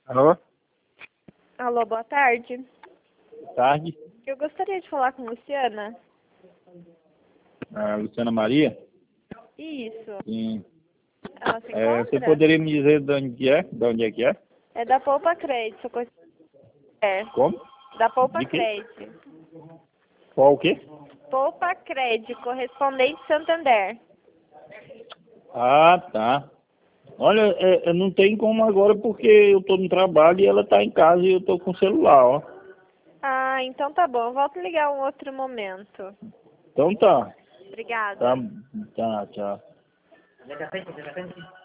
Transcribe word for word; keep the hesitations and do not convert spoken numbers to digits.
Alô? Alô, boa tarde. Boa tarde. Eu gostaria de falar com a Luciana. A Luciana Maria? Isso. Sim. Ela se É, você encontra? poderia me dizer de onde que é? De onde é que é? É da Poupa Crédito. co- É, Como? da Poupa De quê? Crédito. Qual o quê? Poupa Crédito, correspondente Santander. Ah, tá. Olha, é, é, não tem como agora porque eu tô no trabalho e ela tá em casa e eu tô com o celular, ó. Ah, então tá bom. Volto a ligar um outro momento. Então tá. Tá, Obrigada. tá, tchau.